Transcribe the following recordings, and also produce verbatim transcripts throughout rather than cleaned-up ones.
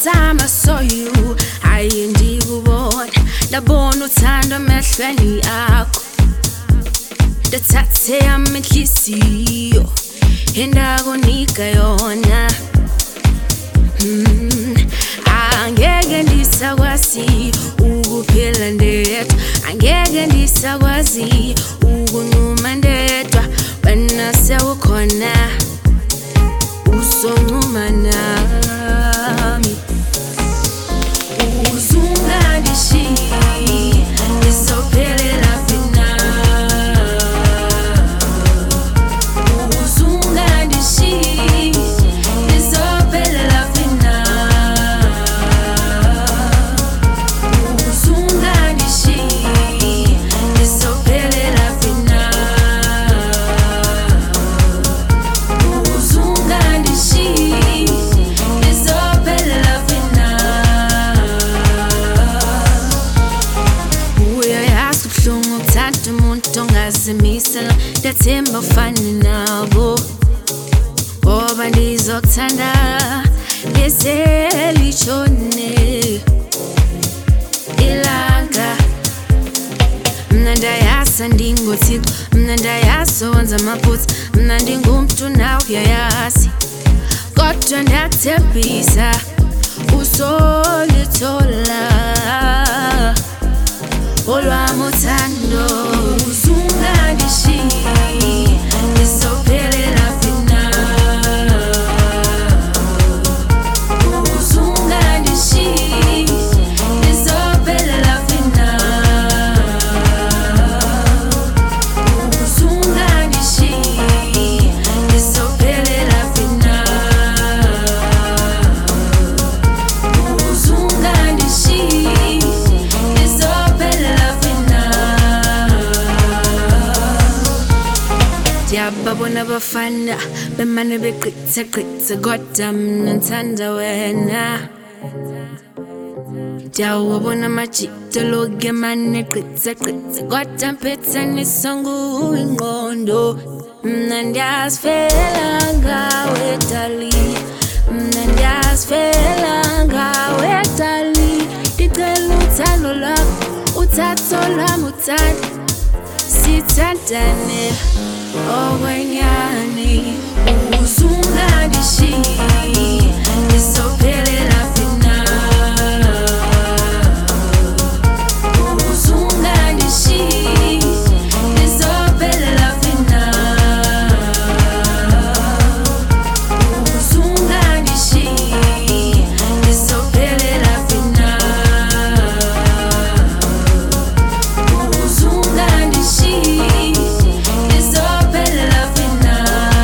time I saw you, I ndikubona ndabona uthando emehlweni akho, ndathathe yami inhliziyo endakunika yona. Mm, angeke ndisakwazi ukuphila ndedwa, angeke ndisakwazi ukunquma ndedwa, wena sewukhona uzonquma nami. Uzungandishiyi ngizophelela fina, uzungandishiyi ngizophelela fina, uzungandishiyi ngizophelela fina, uzungandishiyi ngizophelela fina. Uyayazi ubuhlungu ukuthanda umuntu ongazimisela, ndathemba ufane nabo ngoba ndizokuthanda lize lishone ilanga. Mna ndayazi andingoThixo, mna ndayazi owenza amaphutha, mna ndingumntu nawe uyayazi, kodwa ndiyakuthembisa uzolithola olwami uthando. Uzungandishiyi ngizophelela fina, uzungandishiyi ngizophelela fina, uzungandishiyi ngizophelela fina, uzungandishiyi ngizophelela fina. Ndiyababona abafana bemane beqitha qitha, kodwa mina ngithanda wena. Ndiyawabona amajita loku emane eqitha qitha, kodwa mphethanisa nguwe ingqondo. Mna ndiyazifela ngawe dali, mna ndiyazifela ngawe dali. Ndicela uthando lwakho, uthathe olwami uthando, sithandane okwenyani. Uzungandishiyi ngizophelela fina, uzungandishiyi ngizophelela fina, uzungandishiyi ngizophelela fina, uzungandishiyi ngizophelela fina.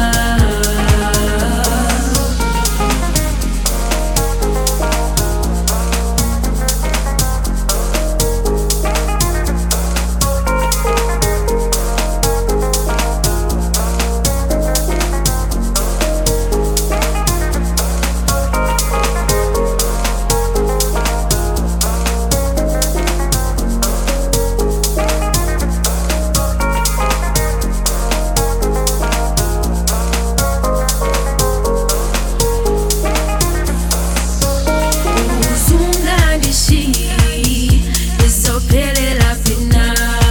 Uzungandishiyi ngizophelela fina,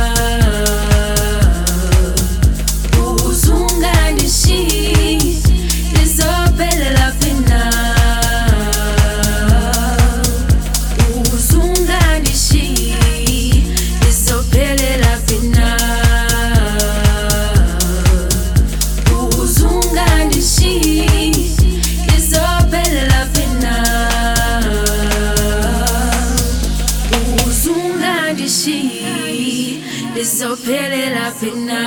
uzungandishiyi ngizophelela fina, uzungandishiyi ngizophelela fina, uzungandishiyi ngizophelela fina, uzungandishiyi ngizophelela fina,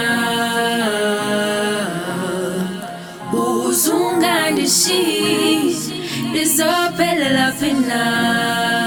uzungandishiyi ngizophelela fina.